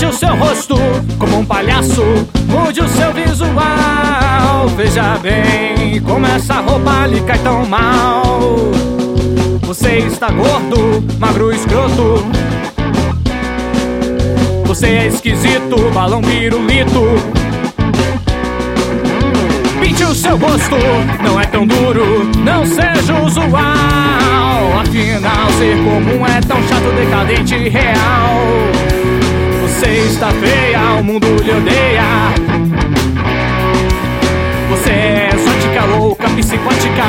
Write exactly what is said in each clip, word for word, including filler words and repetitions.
Pinte o seu rosto como um palhaço, mude o seu visual. Veja bem como essa roupa lhe cai tão mal. Você está gordo, magro, escroto. Você é esquisito, balão pirulito. Pinte o seu rosto, não é tão duro, não seja usual. Afinal, ser comum é tão chato, decadente e real. Você está feia, o mundo lhe odeia. Você é exótica, louca, psicótica.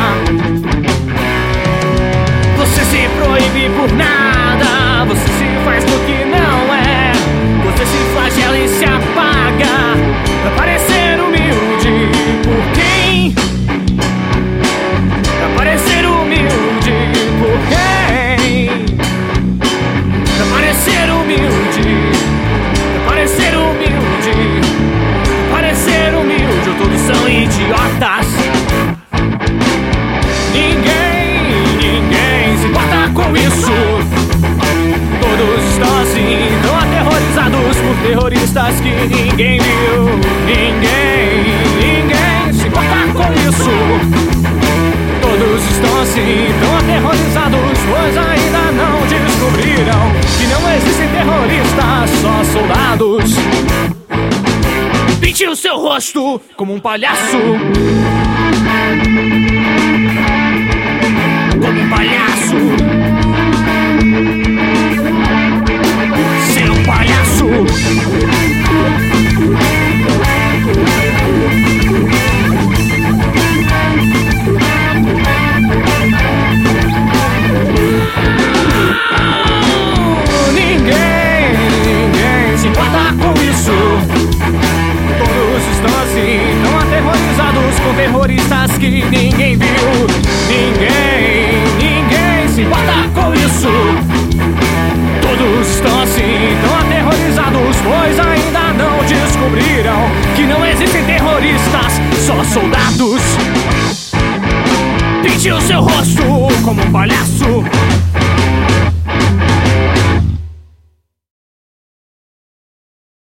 Você se proíbe por nada, você se faz do que não é. Você se flagela e se apaga pra parecer humilde. Por quem? Pra parecer humilde. Por quem? Pra parecer humilde. Pra parecer humilde. Pra parecer humilde. Todos são idiotas. Ninguém, ninguém se importa com isso. Todos estão assim, tão aterrorizados por terroristas que ninguém viu. Ninguém, ninguém se importa com isso. Todos estão assim, tão aterrorizados, pois ainda não descobriram que não existem terroristas, só soldados. Pinte o seu rosto como um palhaço. Como um palhaço. Seu palhaço. Ninguém, ninguém se importa com isso. Todos estão assim, tão aterrorizados com terroristas que ninguém viu. Ninguém, ninguém se importa com isso. Todos estão assim, tão aterrorizados, pois ainda não descobriram que não existem terroristas, só soldados. Pinte o seu rosto como um palhaço.